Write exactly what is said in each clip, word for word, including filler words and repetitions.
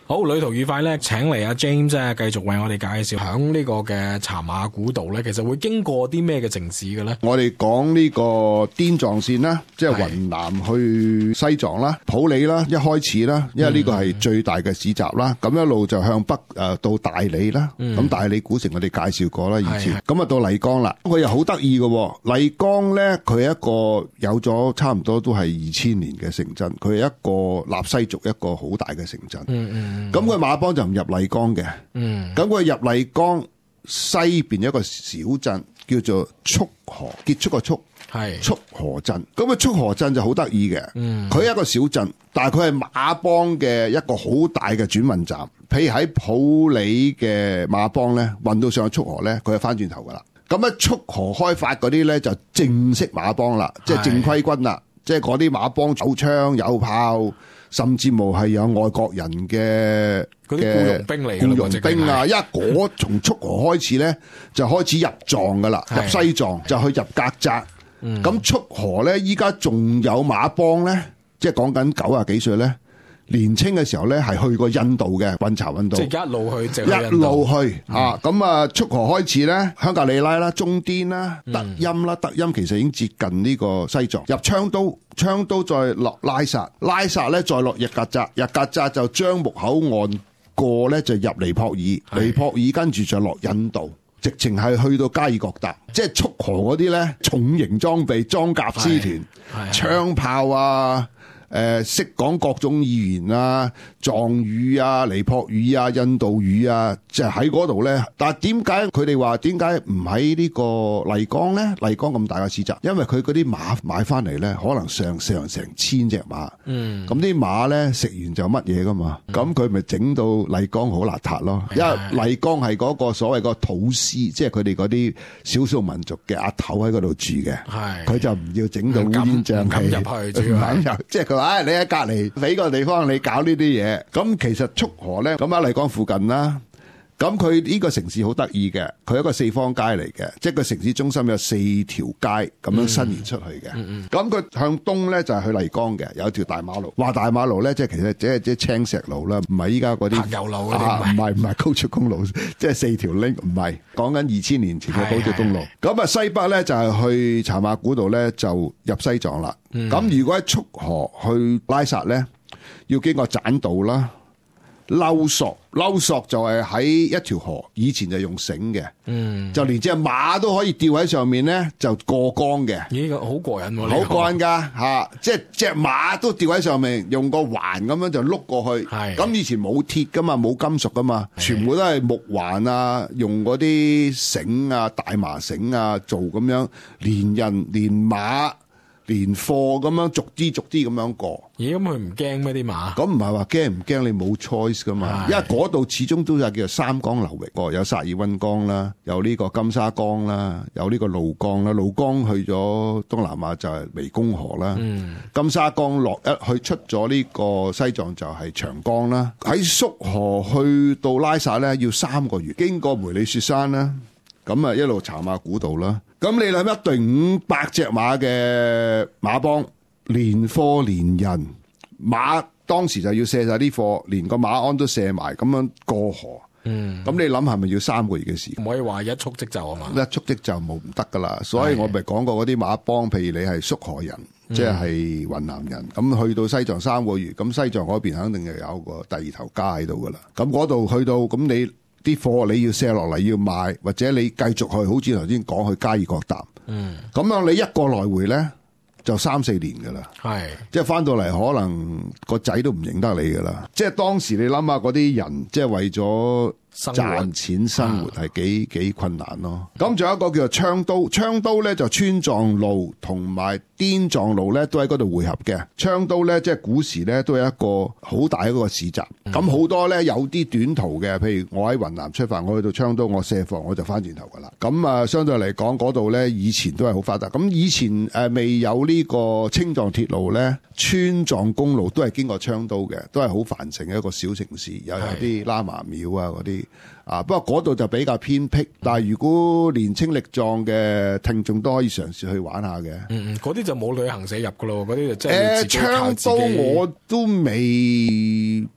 好，旅途愉快咧，請嚟阿 James 啊，繼續為我哋介紹響呢個嘅茶馬古道咧，其實會經過啲咩嘅城市嘅咧？ 我哋講呢個滇藏線啦，即係雲南去西藏啦、普洱啦，一開始啦，因為呢個係最大嘅市集啦，咁、嗯、一路就向北誒到大理啦，咁、嗯、大理古城我哋介紹過啦，以前，咁啊到麗江啦，佢又好得意嘅，麗江咧佢係一個有咗差唔多都係二千年嘅城鎮，佢係一個納西族一個好大嘅城鎮。嗯嗯。咁佢馬幫就唔入麗江嘅，咁、嗯、佢入麗江西邊一個小鎮叫做束河，結束個束，係束河鎮。咁啊束河鎮就好得意嘅，佢、嗯、係一個小鎮，但係佢係馬幫嘅一個好大嘅轉運站。譬如喺普洱嘅馬幫咧，運到上去束河咧，佢係翻轉頭噶啦。咁啊束河開發嗰啲咧就正式馬幫啦，即係正規軍啦，即係嗰啲馬幫有槍有炮。甚至乎係有外國人嘅嗰啲僱傭兵嚟嘅僱傭兵啊！因為嗰從束河開始咧，就開始入藏噶啦，入西藏就去入格扎。咁、嗯、束河咧，依家仲有馬幫咧，即係講緊九啊幾歲咧。年青嘅時候咧，係去過印度嘅運茶運動， 即係一路去， 一路去啊！咁啊，束河開始咧，香格里拉啦、中甸啦、德欽啦，德欽其實已經接近呢個西藏，入昌都，昌都再落拉薩，拉薩咧再落日格扎，日格扎就樟木口岸過咧就入尼泊爾，尼泊爾跟住就落印度，直情係去到加爾各答，即係束河嗰啲咧重型裝備裝甲師團，槍炮啊！誒、呃，識講各種語言啊，藏語啊、尼泊語啊、印度語啊，即係喺嗰度咧。但係點解佢哋話點解唔喺呢個麗江咧？麗江咁大嘅市集，因為佢嗰啲馬買翻嚟咧，可能上上成千隻馬。嗯，咁啲馬咧食完就乜嘢噶嘛？咁佢咪整到麗江好邋遢咯？因為麗江係嗰個所謂個土司，即係佢哋嗰啲少數民族嘅阿頭喺嗰度住嘅。係，佢就唔要整到烏煙瘴氣入去，唔肯入，即係佢。唉，你喺隔籬俾個地方你搞呢啲嘢，咁其實束河咧，咁喺麗江附近啦，咁佢呢個城市好得意嘅，佢係一個四方街嚟嘅，即係個城市中心有四條街咁樣伸延出去嘅。咁、嗯、佢、嗯、向東咧就係去麗江嘅，有一條大馬路。話大馬路咧，即係其實即係即係青石路啦，唔係依家嗰啲柏油路嗰啲，唔係唔係高速公路，即係四條 link，唔係講緊二千年前嘅高速公路。咁啊西北咧就係去茶馬古道咧就入西藏啦。咁、嗯、如果喺束河去拉薩咧，要經過棧道啦、溜索，溜索就係喺一條河，以前就用繩嘅，嗯，就連隻馬都可以吊喺上面咧，就過江嘅。咦，好過癮喎！好過癮噶吓，即係隻馬都吊喺上面，用個環咁樣就碌過去。係咁以前冇鐵噶嘛，冇金屬噶嘛，全部都係木環啊，用嗰啲繩啊、大麻繩啊做咁樣，連人連馬。連貨咁樣逐啲逐啲咁樣過， 咦？咁佢唔驚咩啲馬？ 咁唔係話驚唔驚，你冇 choice 噶嘛？因為嗰度始終都係叫做三江流域，有薩爾溫江啦，有呢個金沙江啦，有呢個怒江啦。怒江去咗東南亞就係湄公河啦，嗯、金沙江落一去出咗呢個西藏就係長江啦。喺束河去到拉薩咧要三個月，經過梅里雪山啦，咁啊一路茶馬古道啦。咁你諗一隊五百隻馬嘅馬幫，連貨連人，馬當時就要卸晒啲貨，連個馬鞍都卸埋，咁樣過河。嗯，咁你諗係咪要三個月嘅時間？ 唔可以話一觸即就啊嘛？ 一觸即就冇唔得噶啦，所以我咪講過嗰啲馬幫，譬如你係束河人，即係雲南人，咁去到西藏三個月，咁西藏嗰邊肯定就有個第二頭家喺度噶啦。咁嗰度去到，咁你。啲貨你要卸落嚟要賣，或者你繼續去，好似頭先講去加爾各答，嗯，咁樣你一個來回咧就三四年噶啦，係，即係翻到嚟可能個仔都唔認得你噶啦，即係當時你諗下嗰啲人，即係為咗賺錢生活係幾幾困難咯。咁仲有一個叫做昌都，昌都咧就川藏路同埋滇藏路咧都喺嗰度匯合嘅。昌都咧即係古時咧都係一個好大一個市集，咁、嗯、好多咧有啲短途嘅，譬如我喺雲南出發，我去到昌都，我卸貨我就翻轉頭噶啦。咁啊，相對嚟講嗰度咧以前都係好發達。咁以前誒、呃、未有呢個青藏鐵路咧，川藏公路都係經過昌都嘅，都係好繁盛嘅一個小城市，又有啲喇嘛廟啊嗰啲。啊！不過嗰度就比較偏僻，但係如果年青力壯嘅聽眾都可以嘗試去玩下嘅。 嗯嗯，嗰啲就冇旅行社入噶咯，嗰啲就真係自己靠自己。 誒，昌都我都未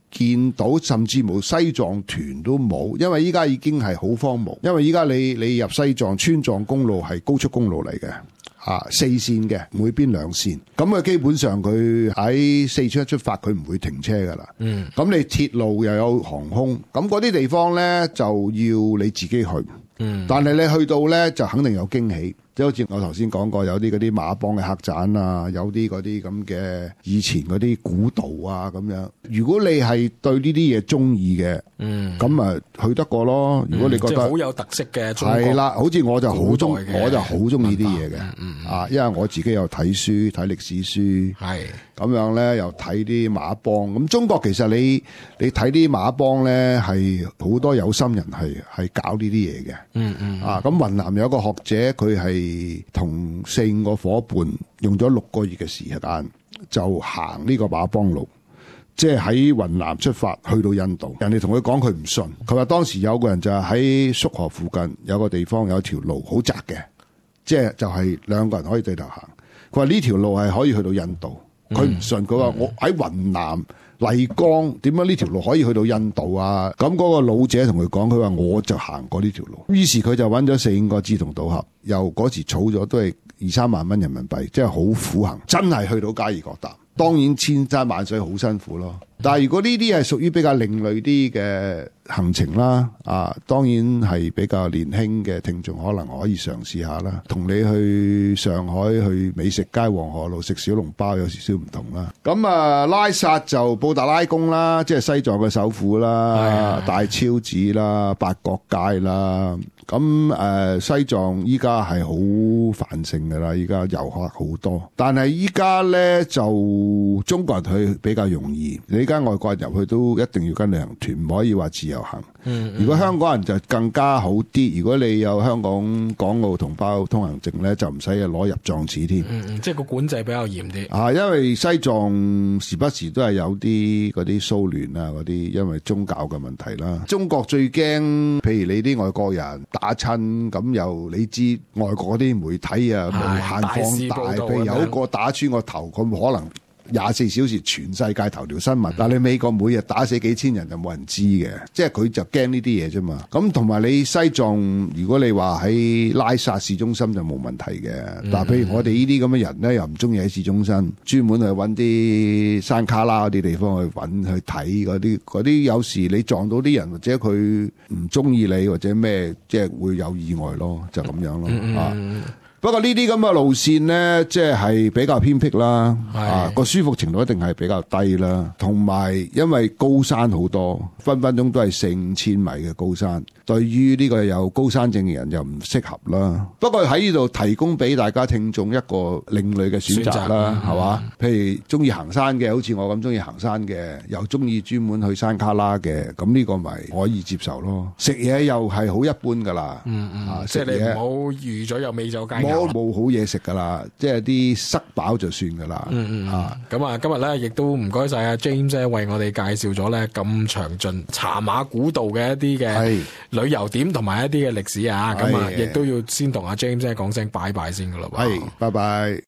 見到，甚至冇西藏團都冇，因為依家已經係好荒蕪。因為依家你你入西藏川藏公路係高速公路嚟嘅，啊四線嘅，每邊兩線，咁佢基本上佢喺四川一出發，佢唔會停車噶啦。嗯，咁你鐵路又有航空，咁嗰啲地方咧就要你自己去。嗯，但係你去到咧就肯定有驚喜。即係好似我頭先講過，有啲嗰啲馬幫嘅客棧啊，有啲嗰啲咁嘅以前嗰啲古道啊咁樣。如果你係對呢啲嘢中意嘅，嗯，咁啊去得過咯。如果你覺得好、 嗯、有特色嘅， 係啦，好似我就好中，我就好中意啲嘢嘅， 嗯嗯、 啊，因為我自己又睇書睇歷史書，係咁樣咧，又睇啲馬幫。咁中國其實你你睇啲馬幫咧，係好多有心人係係搞呢啲嘢嘅，嗯嗯，啊，咁雲南有一個學者，佢係同四五個伙伴用咗六個月嘅時間，就行呢個馬幫路，即係喺雲南出發去到印度。人哋同佢講，佢唔信。佢話當時有個人就係喺束河附近有個地方有一條路好窄嘅，即係就係兩個人可以對頭行。佢話呢條路係可以去到印度，佢唔信。佢話我喺雲南麗江，點解呢條路可以去到印度啊？咁嗰個老者同佢講，佢話我就行過呢條路。於是佢就揾咗四五個志同道合，又嗰時儲咗都係二三萬蚊人民幣，即係好苦行，真係去到加爾各答。當然千山萬水好辛苦咯，但係如果呢啲係屬於比較另類啲嘅行程啦，啊，當然係比較年輕嘅聽眾可能可以嘗試下啦。同你去上海去美食街黃河路食小籠包有少少唔同啦。咁啊，拉薩就布達拉宮啦，即係西藏嘅首府啦，大昭寺啦，八角街啦。咁誒、呃，西藏依家係好繁盛㗎啦，依家遊客好多。但係依家咧就中國人去比較容易，你間外國人入去都一定要跟旅行團，唔可以話自由行。嗯嗯，如果香港人就更加好啲，如果你有香港港澳同胞通行證咧，就唔使攞入藏紙添。 嗯嗯，即係個管制比較嚴啲。 啊，因為西藏時不時都係有啲嗰啲騷亂啊，嗰啲因為宗教嘅問題啦。中國最驚，譬如你啲外國人打親，咁又你知外國啲媒體啊無限放大，譬如有一個打穿個頭，咁可能廿四小時全世界頭條新聞，但係你美國每日打死幾千人就冇人知嘅，即係佢就驚呢啲嘢啫嘛。咁同埋你西藏，如果你話喺拉薩市中心就冇問題嘅，但係譬如我哋呢啲咁嘅人咧，又唔中意喺市中心，專門去揾啲山卡拉嗰啲地方去揾去睇嗰啲嗰啲，有時你撞到啲人或者佢唔中意你或者咩，即係會有意外咯，就咁樣咯啊。不過呢啲咁嘅路線呢，即係比較偏僻啦，啊個舒服程度一定係比較低啦，同埋因為高山好多，分分鐘都係四五千米嘅高山，對於呢個有高山症嘅人又唔適合啦。不過喺呢度提供俾大家聽眾一個另類嘅選擇啦，係嘛？譬如中意行山嘅，好似我咁中意行山嘅，又中意專門去山卡拉嘅，咁呢個咪可以接受咯。食嘢又係好一般噶啦，嗯嗯，啊、即係你唔好預咗有美酒佳餚。冇冇好嘢食噶啦，即係啲塞飽就算噶啦。嗯嗯啊，咁啊，今日咧亦都唔該晒阿 James 咧，為我哋介紹咗咧咁詳盡茶馬古道嘅一啲嘅旅遊點同埋一啲嘅歷史啊。咁啊，亦都要先同阿 James 講聲拜拜先噶啦。係，拜拜。